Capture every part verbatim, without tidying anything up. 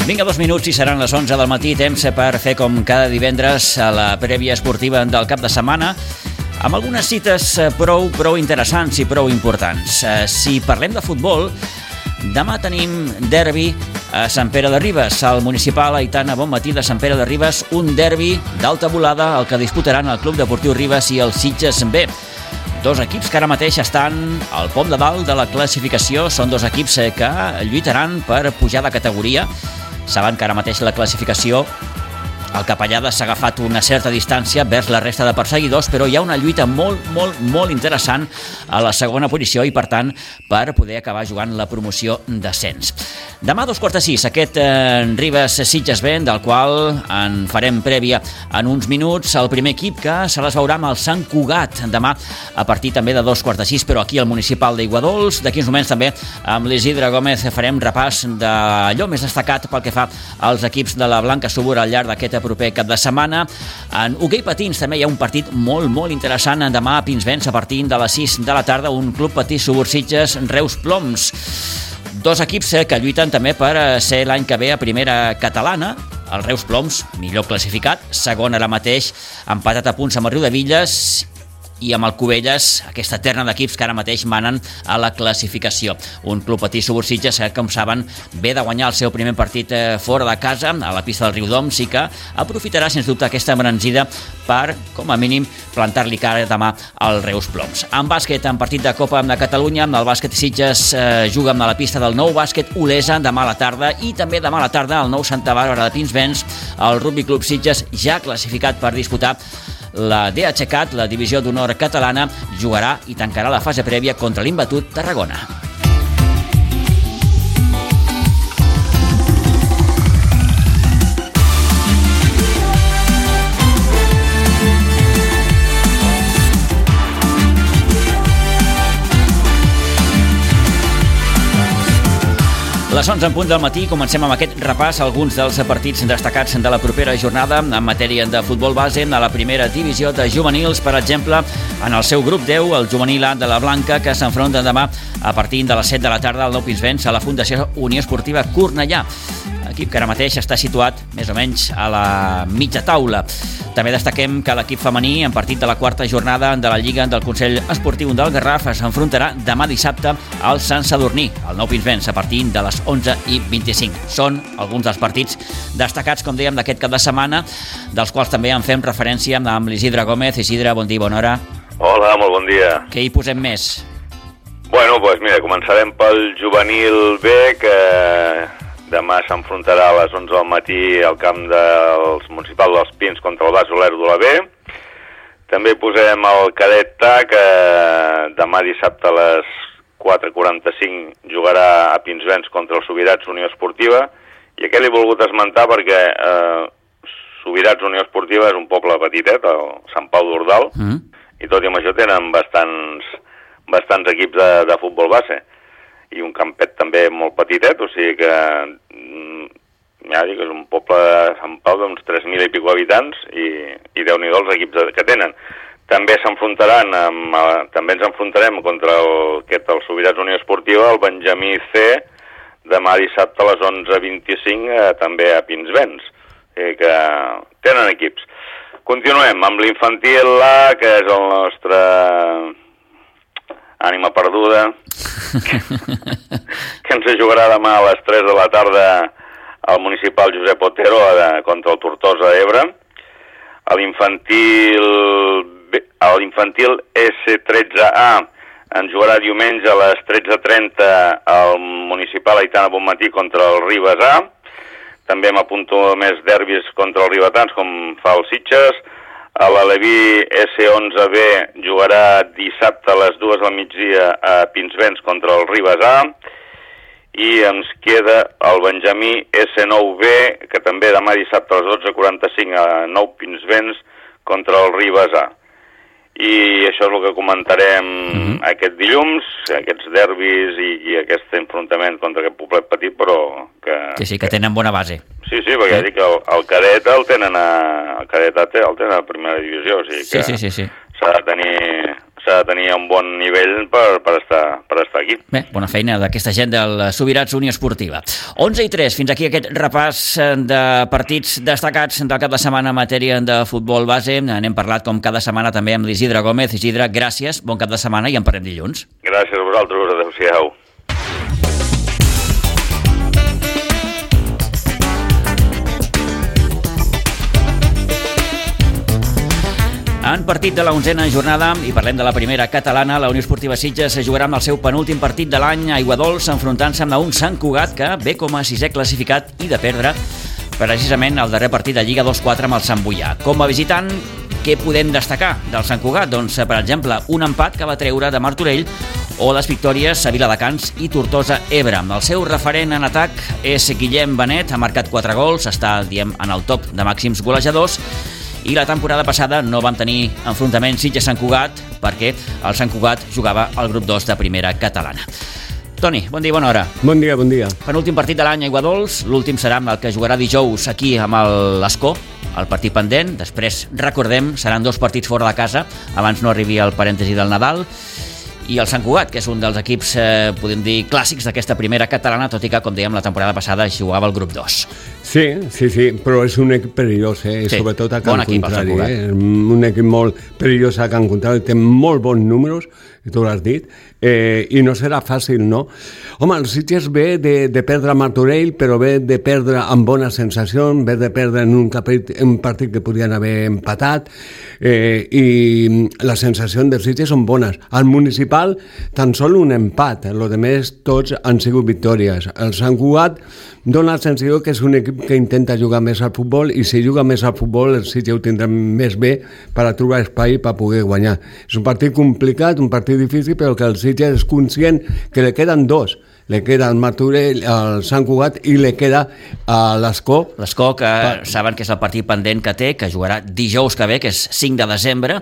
Vinga, dos minuts i seran les onze del matí, temps per fer com cada divendres a la prèvia esportiva del cap de setmana, amb algunes cites prou, prou interessants i prou importants. Si parlem de futbol, demà tenim derbi a Sant Pere de Ribes, al municipal Aitana Bonmatí de Sant Pere de Ribes, un derbi d'alta volada, el que disputaran el Club Deportiu Ribes i el Sitges B. Dos equips que ara mateix estan al pom de dalt de la classificació, són dos equips que lluitaran per pujar de categoria. Saben que ara mateix la classificació, el Capellada s'ha agafat una certa distància vers la resta de perseguidors, però hi ha una lluita molt, molt, molt interessant a la segona posició i, per tant, per poder acabar jugant la promoció d'ascens. Demà, dos quarts de sis, aquest eh, Ribes-Sitges B, del qual en farem prèvia en uns minuts. El primer equip que se les veurà amb el Sant Cugat demà a partir també de dos quarts de sis, però aquí al municipal d'Iguadols. D'aquí uns moments també amb l'Isidre Gómez farem repàs d'allò més destacat pel que fa als equips de la Blanca Subur al llarg d'aquest proper cap de setmana. En hoquei patins també hi ha un partit molt, molt interessant demà a Pinsbens a partir de les sis de la tarda, un club patí Subur Sitges Reus Ploms. Dos equips que lluiten també per ser l'any que ve a primera catalana. El Reus Ploms, millor classificat, segon ara mateix, empatat a punts amb el Riudevilles, i amb el Cubelles, aquesta terna d'equips que ara mateix manen a la classificació. Un club patí Subur Sitges que, com saben, ve de guanyar el seu primer partit fora de casa, a la pista del Riudoms, i que aprofitarà, sens dubte, aquesta embranzida per, com a mínim, plantar-li cara demà al Reus Ploms. En bàsquet, en partit de Copa de Catalunya, el bàsquet Sitges eh, juga a la pista del nou bàsquet Olesa demà a la tarda, i també demà a la tarda el nou Santa Bàrbara de Pinsbens, el Rugby Club Sitges, ja classificat per disputar la D H C A T, la divisió d'honor catalana, jugarà i tancarà la fase prèvia contra l'imbatut Tarragona. Les onze en punt del matí, comencem amb aquest repàs a alguns dels partits destacats de la propera jornada en matèria de futbol base. A la primera divisió de juvenils, per exemple, en el seu grup deu, el juvenil A de la Blanca, que s'enfronta demà a partir de les set de la tarda al Nou Pinsbens a la Fundació Unió Esportiva Cornellà. Equip que ara mateix està situat més o menys a la mitja taula. També destaquem que l'equip femení, en partit de la quarta jornada de la Lliga del Consell Esportiu del Garraf, s'enfrontarà demà dissabte al Sant Sadurní, al Nou Pinsbens, a partir de les onze i vint-i-cinc. Són alguns dels partits destacats, com dèiem, d'aquest cap de setmana, dels quals també en fem referència amb l'Isidre Gómez. Isidre, bon dia, bona hora. Hola, molt bon dia. Què hi posem més? Bueno, doncs mira, començarem pel juvenil B, que demà s'enfrontarà a les onze del matí al camp dels municipals dels Pins contra el Bas Olero de la B. També posem el cadet A, que demà dissabte a les quatre i quaranta-cinc jugarà a Pinsbens contra el Subirats Unió Esportiva, i aquest l'he volgut esmentar perquè eh, Subirats Unió Esportiva és un poble petitet, el Sant Pau d'Ordal, mm. i tot i amb això tenen bastants, bastants equips de, de futbol base, i un campet també molt petitet, o sigui que ja dic, és un poble de Sant Pau d'uns tres mil i pico habitants, i, i déu-n'hi-do els equips que tenen. També s'enfrontaran, amb, també ens enfrontarem contra el, aquest, el Subirats Unió Esportiva, el Benjamí C, demà dissabte a les onze i vint-i-cinc, eh, també a Pinsbens, eh, que tenen equips. Continuem amb l'infantil A, que és el nostre ànima perduda, que, que ens jugarà demà a les tres de la tarda al municipal Josep Otero de, contra el Tortosa d'Ebre. A l'infantil a l'infantil S tretze A ens jugarà diumenge a les tretze i trenta al municipal Aitana Bonmatí contra el Ribes A. També m'apunto més derbis contra els ribetans, com fa el Sitges. A l'Aleví S onze B jugarà dissabte a les dues del migdia a Pinsbens contra el Ribes A. I ens queda el Benjamí S nou B, que també demà dissabte a les dotze i quaranta-cinc a Nou Pinsbens contra el Ribes A. I això és el que comentarem mm-hmm. aquest dilluns, aquests derbis i, i aquest enfrontament contra aquest poblet petit, però que... Sí, sí, que tenen bona base. Sí, sí, perquè sí. Dic que el, el cadet el tenen a... el cadet A el tenen a primera divisió, o sigui que sí, sí, sí, sí. s'ha de tenir s'ha de tenir un bon nivell per, per, estar, per estar aquí. Bé, bona feina d'aquesta gent del Subirats Unió Esportiva. onze i tres, fins aquí aquest repàs de partits destacats del cap de setmana en matèria de futbol base. N'hem parlat com cada setmana també amb l'Isidre Gómez. Isidre, gràcies, bon cap de setmana i en parlem dilluns. Gràcies a vosaltres, adéu-siau. En partit de la onzena jornada, i parlem de la primera catalana, la Unió Esportiva Sitges jugarà amb el seu penúltim partit de l'any a Aiguadols, enfrontant-se amb un Sant Cugat que ve com a sisè classificat i de perdre precisament el darrer partit de Lliga dos quatre amb el Sant Boià. Com a visitant, què podem destacar del Sant Cugat? Doncs, per exemple, un empat que va treure de Martorell o les victòries a Viladecans i Tortosa Ebre. El seu referent en atac és Guillem Benet, ha marcat quatre gols, està, diem, en el top de màxims golejadors, i la temporada passada no van tenir enfrontaments Sitges-Sant Cugat perquè el Sant Cugat jugava al grup dos de primera catalana. Toni, bon dia i bona hora. Bon dia, bon dia. Penúltim partit de l'any a Aiguadols, l'últim serà el que jugarà dijous aquí amb l'Escó, el partit pendent. Després, recordem, seran dos partits fora de casa, abans no arribi el parèntesi del Nadal, i el Sant Cugat, que és un dels equips, eh, podem dir, clàssics d'aquesta primera catalana, tot i que, com dèiem, la temporada passada jugava al grup dos. Sí, sí, sí, però és un equip perillós, eh? Sí, sobretot a bon Can equip, Contrari. Eh? Un equip molt perillós a Can Contrari, té molt bons números, tu l'has dit, eh, i no serà fàcil, no? Home, el Sitges ve de, de perdre a Martorell, però ve de perdre amb bona sensació, ve de perdre en un, capit, un partit que podien haver empatat, eh, i les sensacions del Sitges són bones. Al municipal, tan sol un empat, el de més tots han sigut victòries. El Sant Cugat dona la sensació que és un equip que intenta jugar més al futbol, i si juga més al futbol el Sitges ho tindrà més bé per a trobar espai per poder guanyar. És un partit complicat, un partit difícil, però que el Sitges és conscient que li queden dos. Le queda el Martorell, el Sant Cugat, i li queda a l'Escó. L'Escó, que pa... saben que és el partit pendent que té, que jugarà dijous que ve, que és cinc de desembre,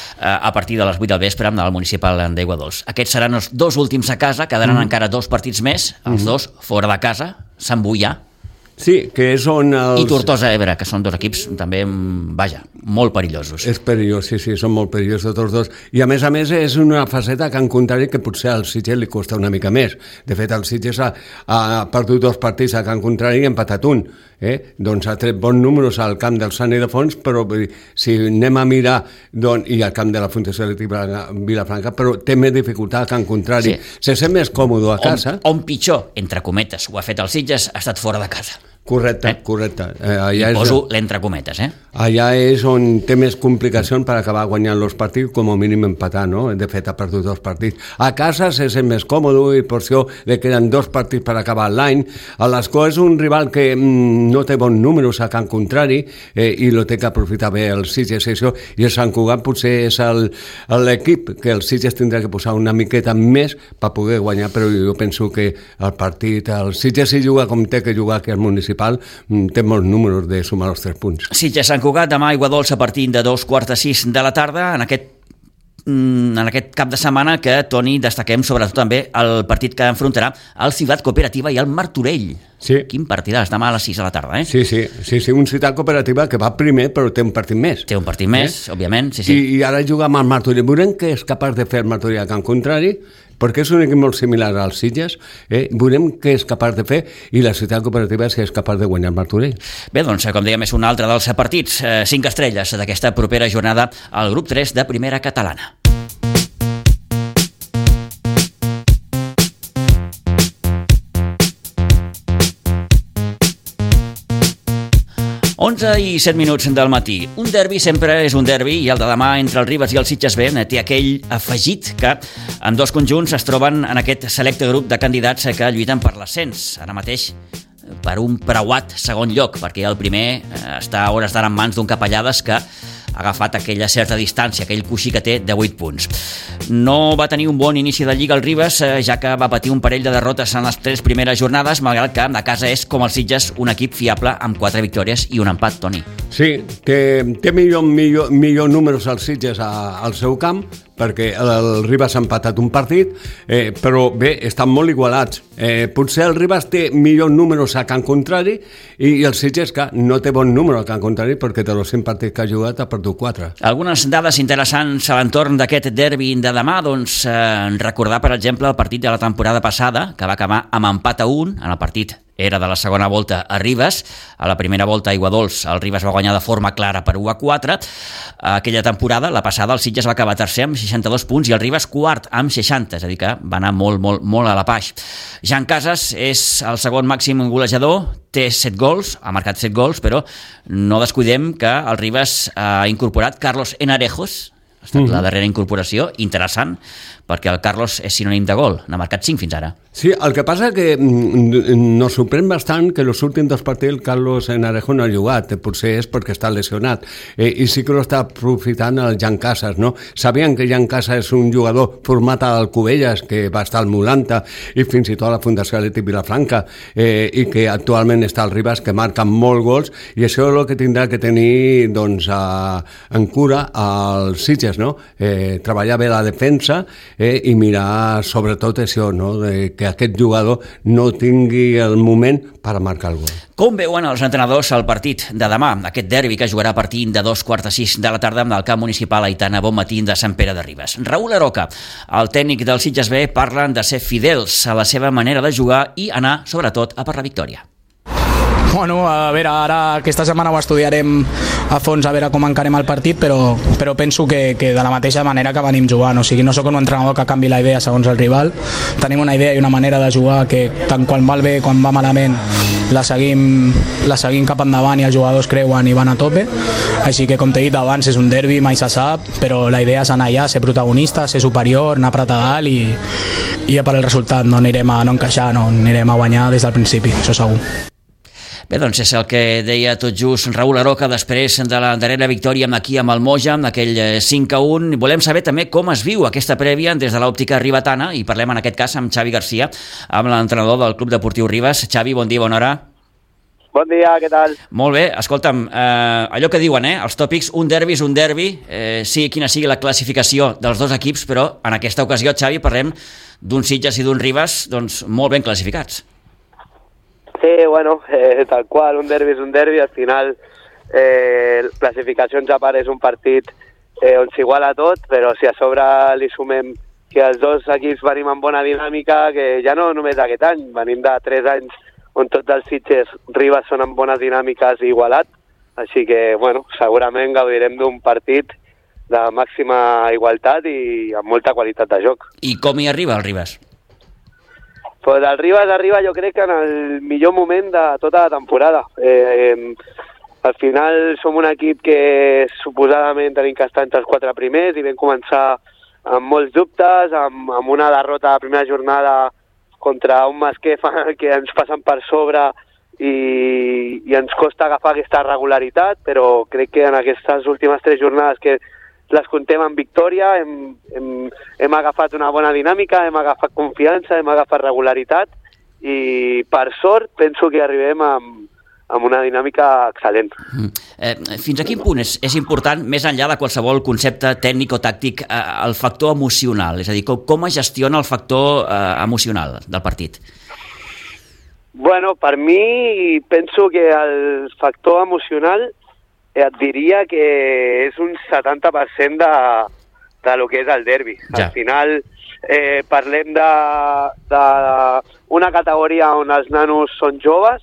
a partir de les vuit del vespre amb el municipal d'Aiguadols. Aquests seran els dos últims a casa, quedaran mm. encara dos partits més, els mm. dos fora de casa, Sant Boià, sí, que són els... i Tortosa Ebre, que són dos equips també, vaja, molt perillosos. És perillós, sí, sí, són molt perillosos tots dos. I a més a més és una faceta que en contrari que potser al Sitges li costa una mica més. De fet, el Sitges ha, ha perdut dos partits a Can Contrari i ha empatat un. Eh? Doncs ha tret bons números al camp del Sant Ildefons, però si anem a mirar, doncs, i al camp de la Fundació Electrica Vilafranca, però té més dificultat a Can Contrari. Sí. Se sent més còmode a casa. On, on pitjor, entre cometes, ho ha fet el Sitges, ha estat fora de casa. Correcte, eh? correcte. Eh, allà I poso és, l'entre cometes, eh? Allà és on té més complicacions per acabar guanyant els partits, com a mínim empatar, no? De fet, ha perdut dos partits. A casa se sent més còmode i per això li queden dos partits per acabar l'any. A l'Escó és un rival que mm, no té bons números a Can Contrari, eh, i lo té que aprofitar bé el Sitges, això, i el Sant Cugat potser és el, l'equip que el Sitges tindrà que posar una miqueta més per poder guanyar, però jo penso que el partit, el Sitges si juga com té que jugar aquí al municipal, té molts números de sumar els tres punts. Sitges-Sant Cugat, demà a Aiguadols a partir de dos quarts de sis de la tarda, en aquest en aquest cap de setmana que, Toni, destaquem sobretot també el partit que enfrontarà el Ciutat Cooperativa i el Martorell. Sí. Quin partidàs, demà a les sis de la tarda, eh? Sí, sí, sí, sí, un Ciutat Cooperativa que va primer però té un partit més. Té un partit més, eh? òbviament, sí, sí. I, I ara juga amb el Martorell. Veurem què és capaç de fer el Martorell a Can Contrari, perquè és un equip molt similar als Sitges, eh? Veurem què és capaç de fer, i la Ciutat Cooperativa si és capaç de guanyar el Martorell. Bé, doncs, com dèiem, és un altre dels partits, eh, cinc estrelles d'aquesta propera jornada al grup tres de primera catalana. onze i set minuts del matí. Un derbi sempre és un derbi, i el de demà entre el Ribes i el Sitges B té aquell afegit que en dos conjunts es troben en aquest selecte grup de candidats que lluiten per l'ascens. Ara mateix per un preuat segon lloc, perquè el primer està a hores d'ara en mans d'un Capellades que ha agafat aquella certa distància, aquell coixí que té de vuit punts. No va tenir un bon inici de Lliga el Ribes, ja que va patir un parell de derrotes en les tres primeres jornades, malgrat que a casa és, com el Sitges, un equip fiable amb quatre victòries i un empat, Toni. Sí, té, té millor, millor, millor números als Sitges a, al seu camp, perquè el Ribas ha empatat un partit, eh, però bé, estan molt igualats. Eh, potser el Ribas té millors números a Can Contrari i, i el Sitges, que no té bon número a Can Contrari perquè de los cinc partits que ha jugat ha perdut quatre. Algunes dades interessants a l'entorn d'aquest derbi de demà, doncs eh, recordar, per exemple, el partit de la temporada passada, que va acabar amb empat a un en el partit era de la segona volta a Ribes. A la primera volta a Aiguadols el Ribes va guanyar de forma clara per u a quatre. Aquella temporada, la passada, el Sitges va acabar tercer amb seixanta-dos punts i el Ribes quart amb seixanta, és a dir que va anar molt, molt, molt a la paix. Jan Casas és el segon màxim golejador, té set gols, ha marcat set gols, però no descuidem que el Ribes ha incorporat Carlos Enarejos, ha estat mm-hmm. la darrera incorporació, interessant, perquè el Carlos és sinònim de gol, n'ha marcat cinc fins ara. Sí, el que passa que nos sorprèn bastant que els últims dos partits el Carlos Enarejo no ha jugat, potser és perquè està lesionat, eh, i sí que lo està aprofitant el Jan Casas, no? Sabien que Jan Casas és un jugador format a Alcubelles, que va estar al Mulanta i fins i tot a la Fundació Atlètic Vilafranca, eh, i que actualment està al Ribas, que marca molt gols, i això és el que tindrà que tenir doncs, a, en cura als Sitges, no? Eh, treballar bé la defensa, Eh, i mirar sobretot això, no? De que aquest jugador no tingui el moment per marcar el gol. Com veuen els entrenadors el partit de demà, aquest derbi que jugarà a partir de dos quarts de sis de la tarda amb el camp municipal Aitana Bonmatí de Sant Pere de Ribes? Raül Aroca, el tècnic del Sitges B, parlen de ser fidels a la seva manera de jugar i anar, sobretot, a per la victòria. Bueno, a veure, ara aquesta setmana ho estudiarem a fons a veure com encarem el partit, però, però penso que, que de la mateixa manera que venim jugant, o sigui, no sóc un entrenador que canvi la idea segons el rival, tenim una idea i una manera de jugar que tant quan va bé, quan va malament, la seguim, la seguim cap endavant i els jugadors creuen i van a tope, així que com t'he dit abans és un derbi, mai se sap, però la idea és anar allà, ser protagonista, ser superior, anar a apretar dalt i, i per el resultat, no anirem a no encaixar, no anirem a guanyar des del principi, això segur. Bé, doncs és el que deia tot just Raül Aroca després de la darrera victòria aquí amb el Moja, amb aquell cinc a un. Volem saber també com es viu aquesta prèvia des de l'òptica ribetana i parlem en aquest cas amb Xavi Garcia, amb l'entrenador del Club Deportiu Ribes. Xavi, bon dia, bona hora. Bon dia, què tal? Molt bé, escolta'm, eh, allò que diuen, eh, els tòpics, un derbi és un derbi, eh, sigui quina sigui la classificació dels dos equips, però en aquesta ocasió, Xavi, parlem d'un Sitges i d'un Ribes doncs, molt ben classificats. Sí, bueno, eh, tal qual, un derbi és un derbi, al final eh, classificacions a part és un partit eh, on s'iguala tot, però si a sobre li sumem que els dos equips venim amb bona dinàmica, que ja no només aquest any, venim de tres anys on tots els Sitges Ribes són amb bones dinàmiques i igualat, així que, bueno, segurament gaudirem d'un partit de màxima igualtat i amb molta qualitat de joc. I com hi arriba el Ribes? Pues el Ribes arriba jo crec que en el millor moment de tota la temporada. Eh, eh, al final som un equip que suposadament tenim que estar entre els quatre primers i vam començar amb molts dubtes, amb, amb una derrota a la primera jornada contra un Masquef que ens passen per sobre i, i ens costa agafar aquesta regularitat, però crec que en aquestes últimes tres jornades que les contem en victòria, hem, hem, hem agafat una bona dinàmica, hem agafat confiança, hem agafat regularitat i per sort penso que arribem amb, amb una dinàmica excel·lent. Mm. Eh, fins a quin punt és, és important, més enllà de qualsevol concepte tècnic o tàctic, eh, el factor emocional? És a dir, com, com es gestiona el factor eh, emocional del partit? Bueno, per mi penso que el factor emocional et diria que és un setanta per cent de, de lo que és el derbi. Ja. Al final eh, parlem de, de una categoria on els nanos són joves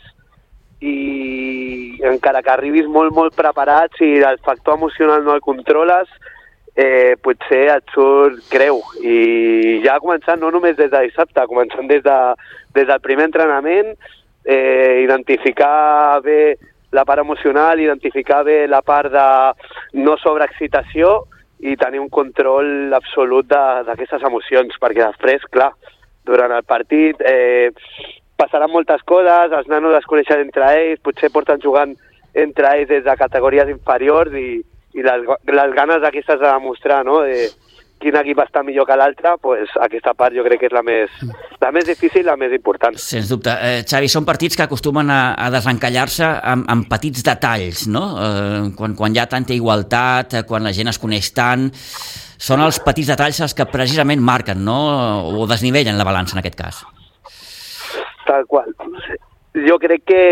i encara que arribis molt, molt preparats i el factor emocional no el controles, eh, potser et surt greu. I ja començant no només des de dissabte, començant des, de, des del primer entrenament, eh, identificar bé la part emocional, identificar bé la part de no sobreexcitació i tenir un control absolut d'aquestes emocions, perquè després, clar, durant el partit eh, passaran moltes coses, els nanos es coneixen entre ells, potser porten jugant entre ells des de categories inferiors i, i les, les ganes aquestes de demostrar, no?, de, quin equip està millor que l'altre, pues, aquesta part jo crec que és la més, la més difícil i la més important. Sens dubte. Eh, Xavi, són partits que acostumen a, a desencallar-se amb, amb petits detalls, no? Eh, quan, quan hi ha tanta igualtat, quan la gent es coneix tant, són els petits detalls els que precisament marquen, no? O desnivellen la balança en aquest cas. Tal qual. Jo crec que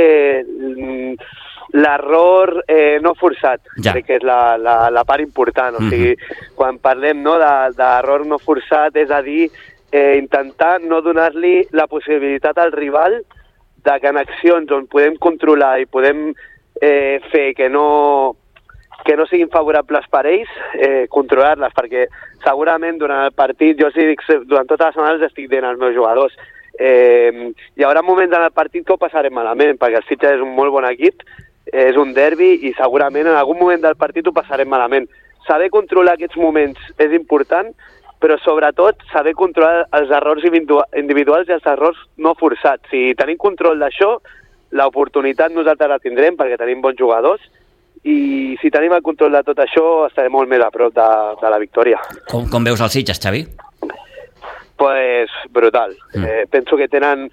l'error eh, no forçat, ja. crec que és la, la, la part important. O sigui, mm-hmm. quan parlem no, d'error no forçat, és a dir, eh, intentar no donar-li la possibilitat al rival de que en accions on podem controlar i podem eh, fer que no, que no siguin favorables per ells, eh, controlar-les, perquè segurament durant el partit, jo sí dic, durant totes les setmanes estic dient als meus jugadors, eh, hi haurà moments en el partit que ho passarem malament, perquè el Sitges és un molt bon equip, és un derbi i segurament en algun moment del partit ho passarem malament. Saber controlar aquests moments és important, però sobretot saber controlar els errors individuals i els errors no forçats. Si tenim control d'això, l'oportunitat nosaltres la tindrem perquè tenim bons jugadors i si tenim el control de tot això estarem molt més a prop de, de la victòria. Com, com veus els Sitges, Xavi? Pues brutal. Mm. Eh, penso que tenen...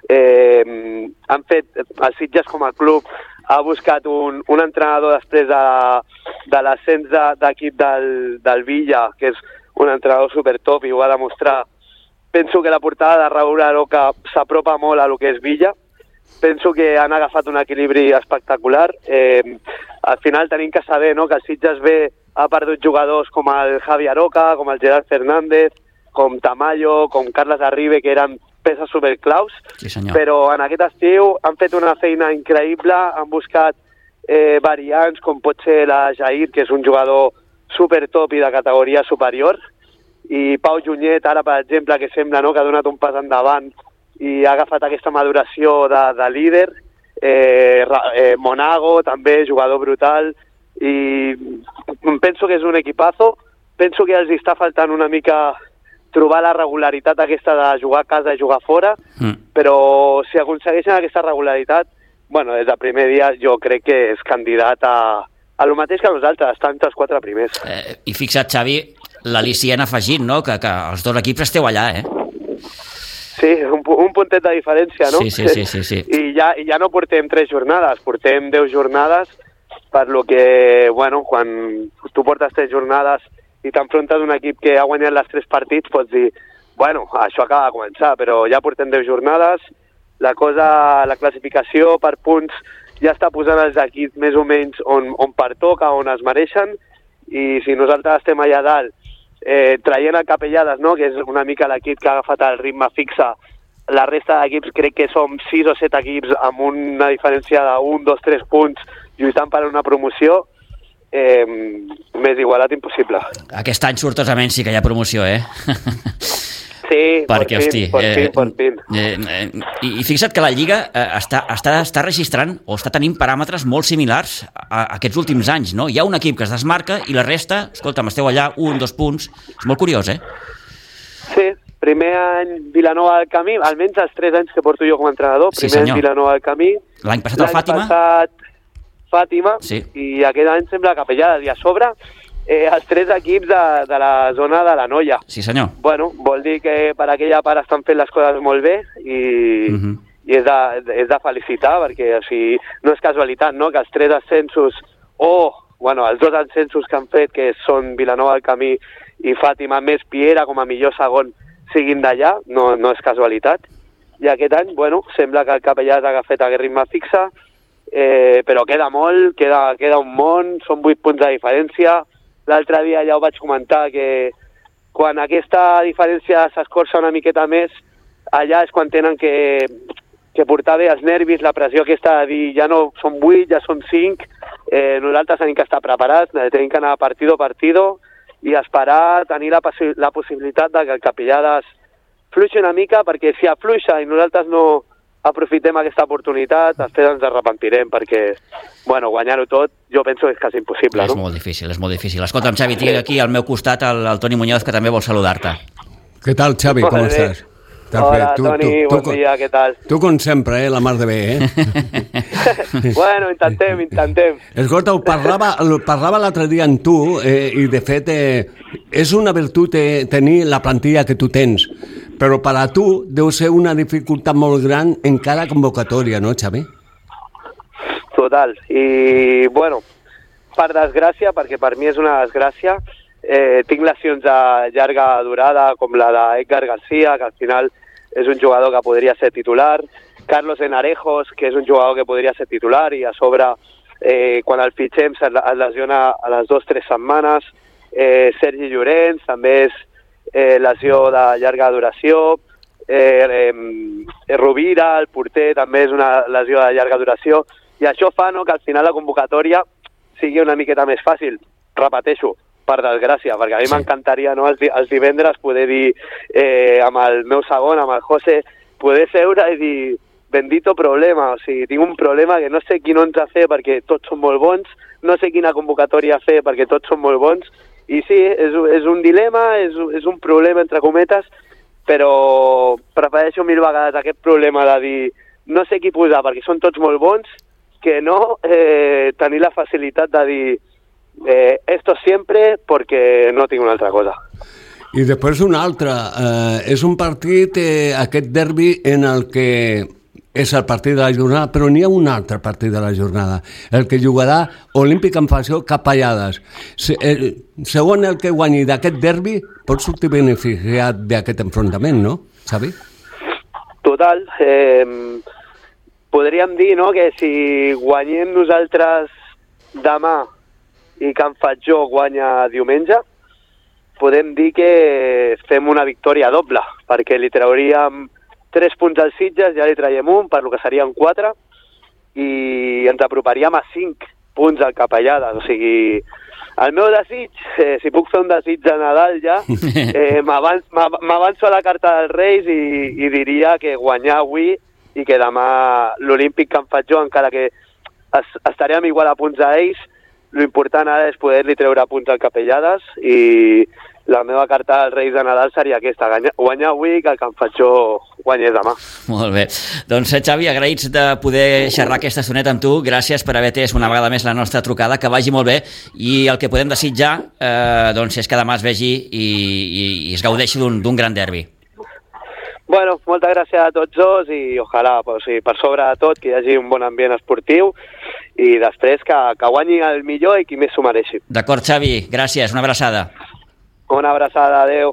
Eh, han fet... Els Sitges com a club ha buscat un, un entrenador després de, de l'ascens de, d'equip del, del Villa, que és un entrenador supertop i ho va demostrar. Penso que la portada de Raúl Aroca s'apropa molt a lo que és Villa. Penso que han agafat un equilibri espectacular. Eh, al final tenim que saber no, que el Sitges B ha perdut jugadors com el Javi Aroca, com el Gerard Fernández, com Tamayo, com Carles Arribe, que eren peces superclaus, sí, però en aquest estiu han fet una feina increïble, han buscat eh, variants com pot ser la Jair, que és un jugador supertop i de categoria superior, i Pau Junyet, ara per exemple, que sembla no, que ha donat un pas endavant i ha agafat aquesta maduració de, de líder, eh, eh, Monago també, jugador brutal, i penso que és un equipazo, penso que els està faltant una mica trobar la regularitat aquesta de jugar a casa i jugar fora, mm. però si aconsegueixen aquesta regularitat, bueno, des del primer dia jo crec que és candidat a, a lo mateix que nosaltres, estar entre els quatre primers. Eh, I fixa't, Xavi, l'Alicien afegint, no?, que, que els dos equips esteu allà, eh? Sí, un, un puntet de diferència, no? Sí, sí, sí. sí, sí. I ja, i ja no portem tres jornades, portem deu jornades, per lo que, bueno, quan tu portes tres jornades i t'enfrontes a un equip que ha guanyat les tres partits, pots dir, bueno, això acaba de començar, però ja portem deu jornades, la cosa, la classificació per punts ja està posant els equips més o menys on, on pertoca, on es mereixen, i si nosaltres estem allà dalt, eh, traient el Capellades, no?, que és una mica l'equip que ha agafat el ritme fixe, la resta d'equips crec que som sis o set equips amb una diferència d'un, dos, tres punts lluitant per una promoció, Eh, més igualat impossible. Aquest any sortosament sí que hi ha promoció, eh? Sí, perquè, per hosti, fin, per fin, per fin. Eh, eh, i, I fixa't que la Lliga eh, està, està, està registrant o està tenint paràmetres molt similars a, a aquests últims anys, no? Hi ha un equip que es desmarca i la resta, escolta'm, esteu allà un, dos punts, és molt curiós, eh? Sí, primer any Vilanova del Camí, almenys els tres anys que porto jo com a entrenador, primer sí, any Vilanova del Camí. L'any passat el Fàtima? L'any passat Fàtima, sí. I aquest any sembla Capellades, i a sobre eh, els tres equips de, de la zona de la Noia. Sí, senyor. Bueno, vol dir que per aquella part estan fent les coses molt bé i, uh-huh. i és, de, és de felicitar, perquè o sigui, no és casualitat, no?, que els tres ascensos, o bueno, els dos ascensos que han fet, que són Vilanova del Camí i Fàtima, més Piera com a millor segon, siguin d'allà, no, no és casualitat. I aquest any, bueno, sembla que el Capellades ha agafat aquest ritme fixe, Eh, però queda molt, queda, queda un món, són vuit punts de diferència. L'altre dia ja ho vaig comentar, que quan aquesta diferència s'escorça una miqueta més, allà és quan tenen que, que portar bé els nervis, la pressió aquesta de dir ja no són vuit, ja són cinc, eh, nosaltres tenim que estar preparats, tenim que anar partido a partido i esperar tenir la, la possibilitat de que el Capellades fluixi una mica, perquè si afluixa i nosaltres no aprofitem aquesta oportunitat, després ens arrepentirem, perquè, bueno, guanyar-ho tot, jo penso que és quasi impossible, és no? És molt difícil, és molt difícil. Escolta'm, Xavi, tinc aquí al meu costat el, el Toni Muñoz, que també vol saludar-te. Què tal, Xavi, com estàs? Hola, tu, Toni, tu, tu, bon tu, dia, què tal? Tu, com sempre, eh, la mar de bé, eh? Bueno, intentem, intentem. Escolta, ho parlava, parlava l'altre dia amb tu, eh, i de fet eh, és una virtut eh, tenir la plantilla que tu tens, però per a tu deu ser una dificultat molt gran en cada convocatòria, no, Xavi? Total, i bueno, per desgràcia, perquè per mi és una desgràcia, eh, tinc lesions de llarga durada, com la d'Edgar García, que al final és un jugador que podria ser titular, Carlos Enarejos, que és un jugador que podria ser titular, i a sobre, eh, quan el fitxem, es lesiona a les dues o tres setmanes, eh, Sergi Llorenç, també és eh, lesió de llarga duració, eh, eh, Rovira, el porter, també és una lesió de llarga duració, i això fa, no, que al final la convocatòria sigui una miqueta més fàcil. Repeteixo, per desgràcia, perquè a mi sí. m'encantaria, no, els, els divendres poder dir eh, amb el meu segon, amb el José, poder seure i dir bendito problema, o sigui, tinc un problema que no sé quin onze fer perquè tots són molt bons, no sé quina convocatòria fer perquè tots són molt bons, i sí, és, és un dilema, és, és un problema entre cometes, però prefereixo mil vegades aquest problema de dir no sé qui posar perquè són tots molt bons, que no eh, tenir la facilitat de dir eh, esto siempre porque no tinc una altra cosa. I després una altra, eh, és un partit, eh, aquest derbi en el que és el partit de la jornada, però n'hi ha un altre partit de la jornada, el que jugarà Olímpic en Facció Capellades. Se, eh, segons el que guanyi d'aquest derbi, pot sortir beneficiat d'aquest enfrontament, no, Xavi? Total, eh, podríem dir, no, que si guanyem nosaltres demà i Can Fatjó guanya diumenge, podem dir que fem una victòria doble, perquè li trauríem tres punts als Sitges, ja li traiem un, per lo que serien quatre, i ens aproparíem a cinc punts al Capellades. O sigui, el meu desig, eh, si puc fer un desig de Nadal ja, eh, m'avanço a la carta dels Reis i, i diria que guanyar avui i que demà l'Olímpic Can Fatjó, encara que es, estarem igual a punts a ells, l'important ara és poder-li treure punts al Capellades, i la meva carta als Reis de Nadal seria aquesta, guanyar avui i que el Can Fatjó guanyés demà. Molt bé. Doncs Xavi, agraïts de poder xerrar aquesta estoneta amb tu, gràcies per haver atès una vegada més la nostra trucada, que vagi molt bé, i el que podem desitjar eh, doncs és que demà es vegi i, i, i es gaudeixi d'un gran derbi. Bueno, moltes gràcies a tots dos i ojalà, pues, i per sobre de tot, que hi hagi un bon ambient esportiu i després que, que guanyi el millor i qui més s'ho mereixi. D'acord, Xavi, gràcies, una abraçada. Una abraçada, adeu.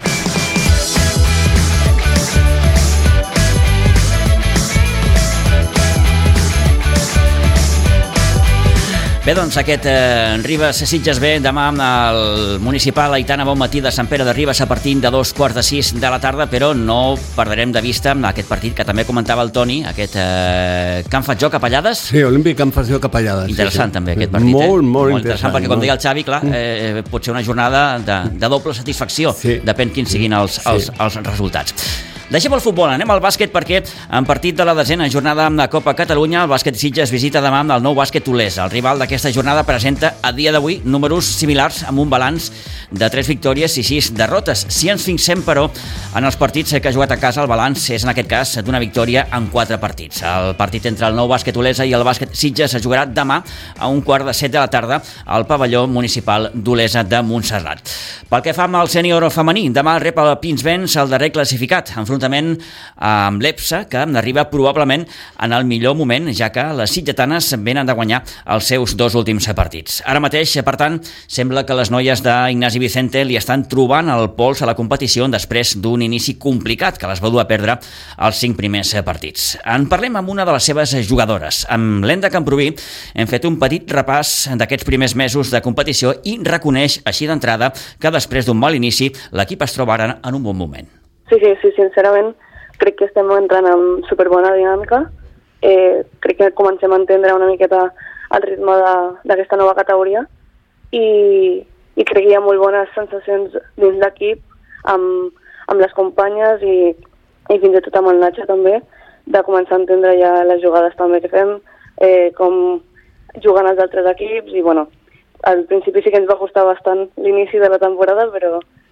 Bé, doncs aquest eh, Ribes Sitges B demà al municipal Aitana Bon Matí de Sant Pere de Ribes a partir de dos quarts de sis de la tarda, però no perdrem de vista aquest partit que també comentava el Toni, aquest eh, Can Fatjó Capellades. Sí, Olímpic Can Fatjó Capellades. Interessant sí, sí. també aquest partit. Molt, eh? molt, molt interessant. interessant, perquè com deia el Xavi, clar, eh, pot ser una jornada de, de doble satisfacció, sí. Depèn quins siguin els, els, sí. els resultats. Deixem el futbol, anem al bàsquet perquè en partit de la desena jornada amb la Copa Catalunya el bàsquet Sitges visita demà amb el nou bàsquet Olesa. El rival d'aquesta jornada presenta a dia d'avui números similars amb un balanç de tres victòries i sis derrotes. Si ens fixem, però, en els partits que ha jugat a casa, el balanç és en aquest cas d'una victòria en quatre partits. El partit entre el nou bàsquet Olesa i el bàsquet Sitges es jugarà demà a un quart de set de la tarda al pavelló municipal d'Olesa de Montserrat. Pel que fa amb el sènior femení, demà rep el Pinsbens el darrer classificat, enfrontament amb l'Epsa, que arriba probablement en el millor moment, ja que les sitgetanes venen de guanyar els seus dos últims partits. Ara mateix, per tant, sembla que les noies d'Ignasi Vicente li estan trobant el pols a la competició després d'un inici complicat que les va dur a perdre els cinc primers partits. En parlem amb una de les seves jugadores. Amb l'Enda Camproví hem fet un petit repàs d'aquests primers mesos de competició i reconeix així d'entrada que després d'un mal inici l'equip es troba ara en un bon moment. Sí, sí, sí, sincerament crec que estem entrant amb superbona dinàmica. Eh, crec que comencem a entendre una miqueta el ritme d'aquesta nova categoria i, i crec que hi ha molt bones sensacions dins l'equip amb, amb les companyes i, i fins i tot amb el Nacho també, de començar a entendre ja les jugades també que fem, eh, com juguen els altres equips i bueno, al principi sí que ens va costar bastant l'inici de la temporada, però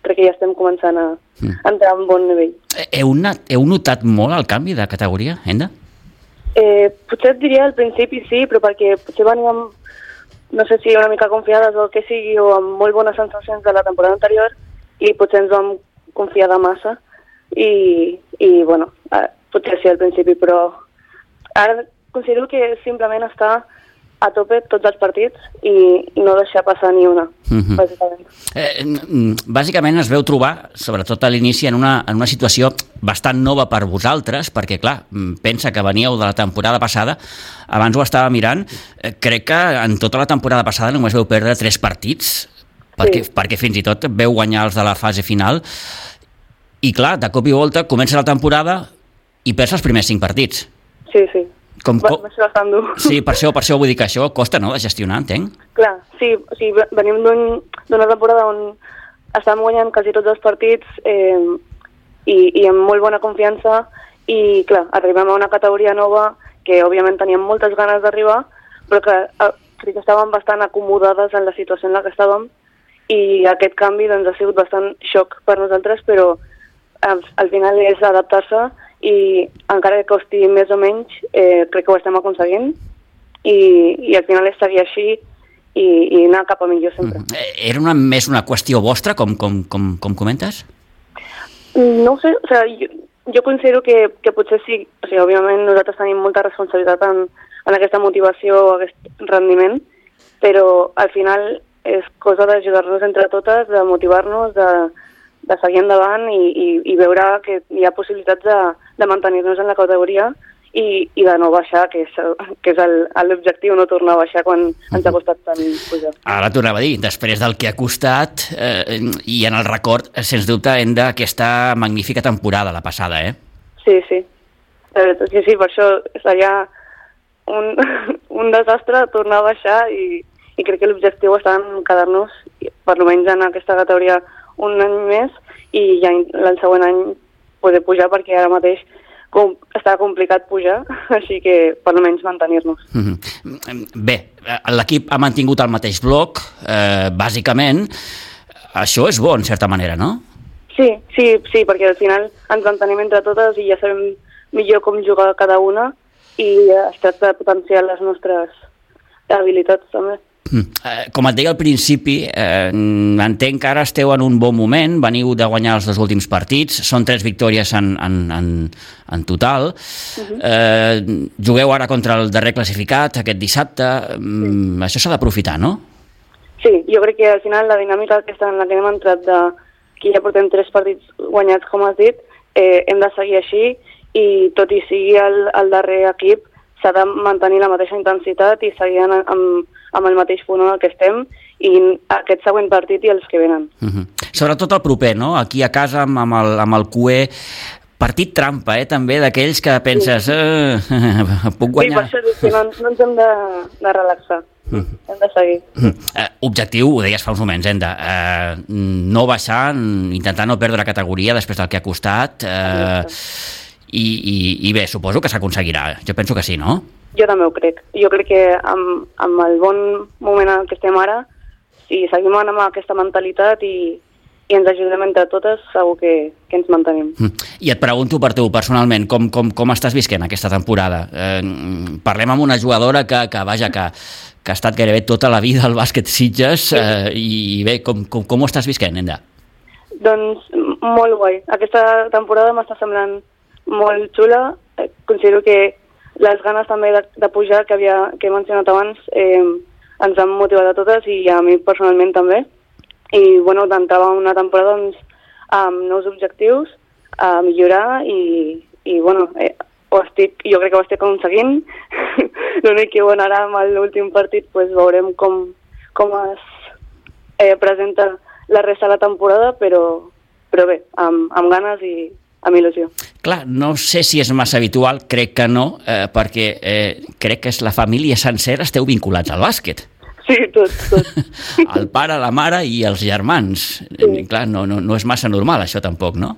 crec que ja estem començant a mm. entrar en bon nivell. Heu, not, heu notat molt el canvi de categoria, Enda? Eh, potser et diria al principi sí, però perquè potser veníem, no sé si una mica confiades o el que sigui, o amb molt bones sensacions de la temporada anterior, i potser ens vam confiar de massa, i, i bueno, eh, potser sí al principi, però ara considero que simplement està a tope tots els partits i no deixar passar ni una, uh-huh. bàsicament. Eh, bàsicament es veu trobar, sobretot a l'inici, en una, en una situació bastant nova per vosaltres, perquè, clar, pensa que veníeu de la temporada passada, abans ho estava mirant, eh, crec que en tota la temporada passada només veu perdre tres partits, perquè, sí. perquè fins i tot veu guanyar els de la fase final, i clar, de cop i volta comença la temporada i perds els primers cinc partits. Sí, sí. Com, va, va ser bastant dur. Sí, per això, per això vull dir que això costa, no?, de gestionar, entenc. Clar, sí, o sigui, venim d'una un, temporada on estàvem guanyant quasi tots els partits eh, i, i amb molt bona confiança i, clar, arribem a una categoria nova que, òbviament, teníem moltes ganes d'arribar, però que eh, crec que estàvem bastant acomodades en la situació en la que estàvem i aquest canvi doncs, ha sigut bastant xoc per nosaltres, però eh, al final és adaptar-se i encara que costi més o menys, eh, crec que ho estem aconseguint i, i al final és seguir així i, i anar cap a millor sempre. Mm. Era una, més una qüestió vostra, com, com, com, com comentes? No ho sé, o sigui, jo, jo considero que, que potser sí, o sigui, òbviament nosaltres tenim molta responsabilitat en, en aquesta motivació, aquest rendiment, però al final és cosa d'ajudar-nos entre totes, de motivar-nos, de de seguir endavant i, i, i veure que hi ha possibilitats de, de mantenir-nos en la categoria i, i de no baixar, que és, que és l'objectiu, no tornar a baixar quan ens ha costat tant pujar. Ara t'ho anava a dir, després del que ha costat eh, i en el record, sens dubte, hem d'aquesta magnífica temporada, la passada, eh? Sí, sí. Sí, sí, per això seria un, un desastre tornar a baixar i, i crec que l'objectiu està en quedar-nos, per almenys en aquesta categoria, un any més i ja el següent any poder pujar perquè ara mateix com, està complicat pujar, així que per almenys mantenir-nos. Mm-hmm. Bé, l'equip ha mantingut el mateix bloc, eh, bàsicament. Això és bo, en certa manera, no? Sí, sí, sí, perquè al final ens entenem entre totes i ja sabem millor com jugar cada una i es tracta de potenciar les nostres habilitats també. Com et deia al principi, eh, entenc que ara esteu en un bon moment, veniu de guanyar els dos últims partits, són tres victòries en, en, en, en total. Uh-huh. Eh, jugueu ara contra el darrer classificat aquest dissabte, sí. Això s'ha d'aprofitar, no? Sí, jo crec que al final la dinàmica aquesta en la que hem entrat de que ja portem tres partits guanyats, com has dit, eh, hem de seguir així i tot i sigui el, el darrer equip s'ha de mantenir la mateixa intensitat i seguir amb, amb, amb el mateix punt en el que estem i aquest següent partit i els que venen. Uh-huh. Sobretot el proper, no? Aquí a casa amb, amb el, amb el Q E, partit trampa, eh? També d'aquells que penses, sí. eh, puc guanyar. Sí, per això dic que no, no ens hem de, de relaxar. Uh-huh. Hem de seguir. Uh-huh. Uh, objectiu, ho deies fa uns moments, hem de uh, no baixar, intentar no perdre categoria després del que ha costat. Uh, I, i, i bé, suposo que s'aconseguirà. Jo penso que sí, no? Jo també ho crec. Jo crec que amb, amb el bon moment en què estem ara, si seguim amb aquesta mentalitat i, i ens ajudem entre totes, segur que, que ens mantenim. I et pregunto per tu, personalment, com, com, com estàs visquent aquesta temporada? Eh, parlem amb una jugadora que, que vaja, que, que ha estat gairebé tota la vida al bàsquet Sitges, eh, i bé, com, com, com ho estàs visquent, Enda? Doncs molt guai. Aquesta temporada m'està semblant molt xula. Considero que les ganes també de, de pujar que, havia, que he mencionat abans eh, ens han motivat a totes i a mi personalment també. I bueno, d'entrar en una temporada doncs, amb nous objectius, a millorar i, i bueno, eh, ho estic, jo crec que ho estic aconseguint. L'únic que bueno, ara amb l'últim partit pues, veurem com, com es eh, presenta la resta de la temporada, però, però bé, amb, amb ganes i amb il·lusió. Clar, no sé si és massa habitual, crec que no, eh, perquè eh, crec que és la família sencera, esteu vinculats al bàsquet. Sí, tot, tot. El pare, la mare i els germans. Sí. Clar, no, no, no és massa normal això tampoc, no?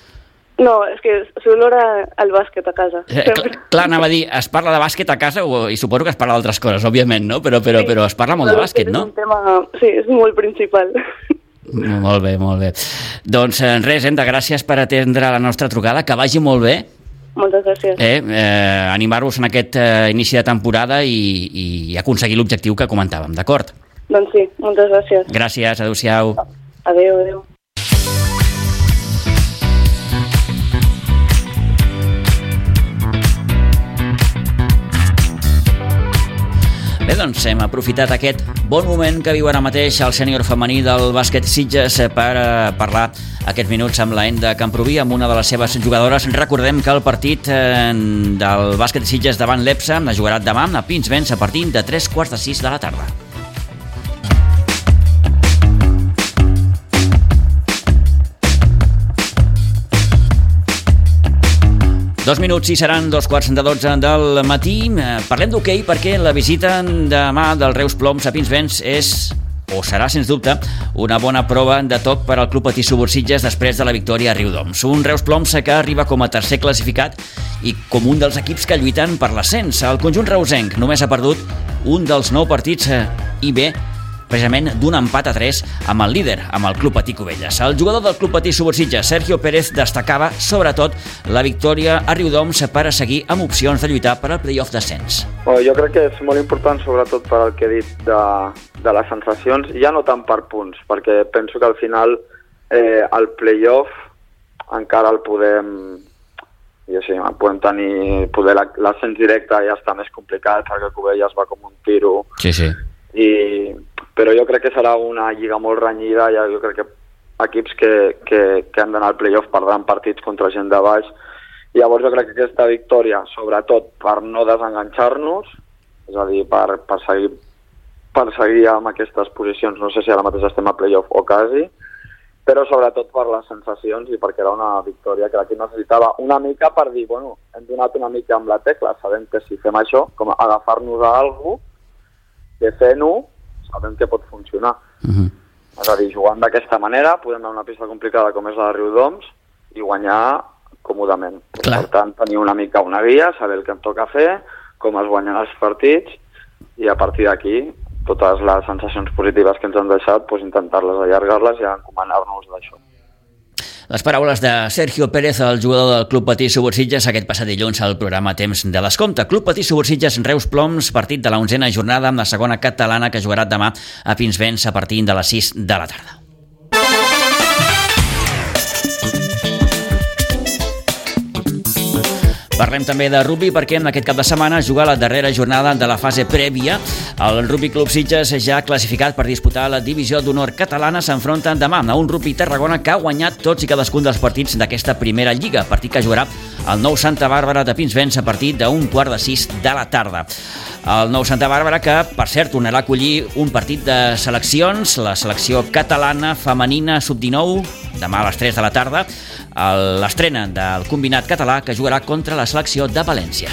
No, és que s'olora el bàsquet a casa. Eh, clar, clar, anava a dir, es parla de bàsquet a casa o, i suposo que es parla d'altres coses, òbviament, no? Però, però, sí. però es parla molt de bàsquet, no? És un tema, sí, és molt principal. Molt bé, molt bé. Doncs res, Enda, gràcies per atendre la nostra trucada, que vagi molt bé. Moltes gràcies. Eh, eh, animar-vos en aquest eh, inici de temporada i, i aconseguir l'objectiu que comentàvem, d'acord? Doncs sí, moltes gràcies. Gràcies, adéu-siau. Adéu, adéu. Bé, doncs hem aprofitat aquest bon moment que viu ara mateix el sènior femení del bàsquet Sitges per eh, parlar aquests minuts amb la Enda Camproví, amb una de les seves jugadores. Recordem que el partit eh, del bàsquet Sitges davant l'Epsa es jugarà demà a Pinsbens a partir de tres quarts de sis de la tarda. Dos minuts i seran dos quarts de dotze del matí. Parlem d'hoquei perquè la visita demà del Reus Ploms a Pinsbens és, o serà sens dubte, una bona prova de toc per al Club Patí Subursitges després de la victòria a Riudoms. Un Reus Ploms que arriba com a tercer classificat i com un dels equips que lluiten per l'ascens. El conjunt reusenc només ha perdut un dels nou partits i bé, precisament d'un empat a tres amb el líder, amb el Club Patí Cubelles. El jugador del Club Patí Subursitges, Sergio Pérez, destacava sobretot la victòria a Riudoms per a seguir amb opcions de lluitar per al play-off d'ascens. Bueno, jo crec que és molt important, sobretot per al que he dit de, de les sensacions, ja no tant per punts, perquè penso que al final eh, el play-off encara el podem, jo sé, podem tenir, poder l'ascens directe ja està més complicat, perquè Cubelles va com un tiro. Sí, sí. I, però jo crec que serà una lliga molt renyida, ja jo crec que equips que, que, que han d'anar al play-off perdran partits contra gent de baix. I llavors jo crec que aquesta victòria, sobretot per no desenganxar-nos, és a dir, per, per, seguir, per seguir amb aquestes posicions, no sé si ara mateix estem a play-off o quasi, però sobretot per les sensacions i perquè era una victòria que l'equip necessitava una mica per dir, bueno, hem donat una mica amb la tecla, sabem que si fem això, com agafar-nos a alguna cosa, que fent-ho, sabem que pot funcionar. Uh-huh. És a dir, jugant d'aquesta manera, podem anar a una pista complicada com és la de Riudoms i guanyar còmodament. Clar. Per tant, tenir una mica una guia, saber el que em toca fer, com es guanyen els partits, i a partir d'aquí, totes les sensacions positives que ens han deixat, doncs intentar-les allargar-les i encomanar-nos d'això. Les paraules de Sergio Pérez, el jugador del Club Patí Subursitges, aquest passat dilluns al programa Temps de l'Escompte. Club Patí Subursitges Reus Ploms, partit de la onzena jornada amb la segona catalana que jugarà demà a Pinsbens a partir de les sis de la tarda. Parlem també de rugby perquè en aquest cap de setmana juga la darrera jornada de la fase prèvia. El Rugby Club Sitges, ja classificat per disputar la divisió d'honor catalana, s'enfronta demà a un Rugby Tarragona que ha guanyat tots i cadascun dels partits d'aquesta primera lliga, partit que jugarà el nou Santa Bàrbara de Pinsbens a partir d'un quart de sis de la tarda. El nou Santa Bàrbara que, per cert, tornarà a acollir un partit de seleccions, la selecció catalana femenina sub dinou, demà a les tres de la tarda, l'estrena del combinat català que jugarà contra la selecció de València.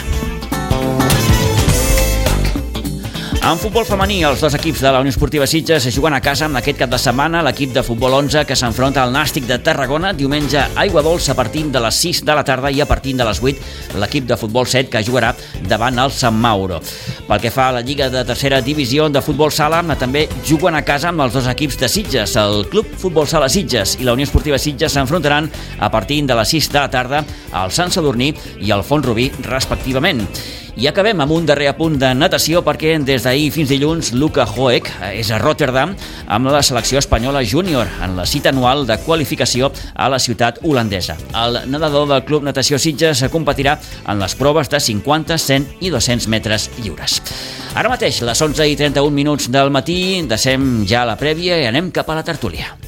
En futbol femení, els dos equips de la Unió Esportiva Sitges juguen a casa amb aquest cap de setmana. L'equip de futbol onze que s'enfronta al Nàstic de Tarragona diumenge a Aigua Dolça a partir de les sis de la tarda i a partir de les vuit l'equip de futbol set que jugarà davant el Sant Mauro. Pel que fa a la Lliga de Tercera Divisió de Futbol Sala, també juguen a casa amb els dos equips de Sitges. El Club Futbol Sala Sitges i la Unió Esportiva Sitges s'enfrontaran a partir de les sis de la tarda al Sant Sadurní i al Font-rubí respectivament. I acabem amb un darrer apunt de natació perquè des d'ahir fins dilluns Luca Hoek és a Rotterdam amb la selecció espanyola júnior en la cita anual de qualificació a la ciutat holandesa. El nedador del Club Natació Sitges competirà en les proves de cinquanta, cent i dos-cents metres lliures. Ara mateix, les onze i trenta-un minuts del matí, deixem ja la prèvia i anem cap a la tertúlia.